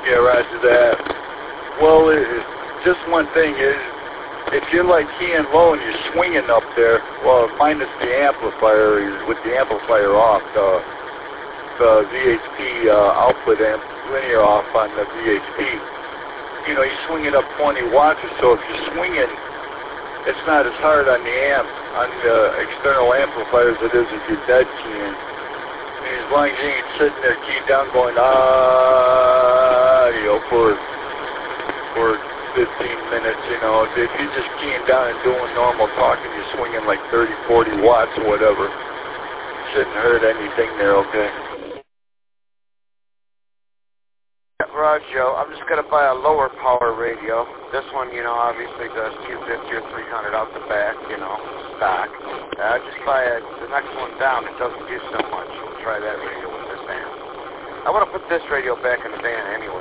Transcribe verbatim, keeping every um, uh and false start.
Yeah, roger that. Well, it, just one thing is, if you're like keying low and you're swinging up there, well, minus the amplifier, with the amplifier off, the, the V H P uh, output amp linear off on the V H P, you know, you're swinging up twenty watts or so. If you're swinging, it's not as hard on the amp, on the external amplifier as it is if you're dead keying. And as long as you ain't sitting there keying down going, ah, you know, for, for fifteen minutes, you know, if you're just keying down and doing normal talking, you're swinging like thirty, forty watts or whatever, shouldn't hurt anything there, okay? Rod Joe, I'm just going to buy a lower power radio. This one, you know, obviously does two fifty or three hundred out the back, you know, stock. Uh, just buy a, the next one down. It doesn't do so much. We'll try that radio with this amp. I want to put this radio back in the van anyway.